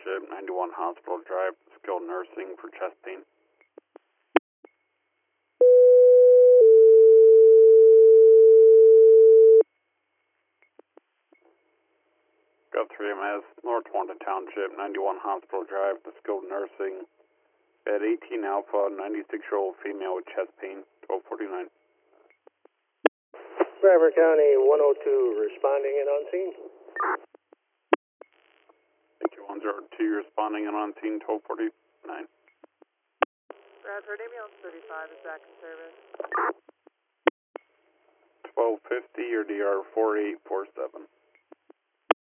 Township, 91 Hospital Drive, skilled nursing for chest pain. Got 3MS, North Wanda Township, 91 Hospital Drive, the skilled nursing. At 18 Alpha, 96-year-old female with chest pain, 1249. Bradford County 102 responding and on scene. Thank you, 102 responding and on scene, 1249. Bradford, ambulance 35 is back in service. 1250 or DR 4847.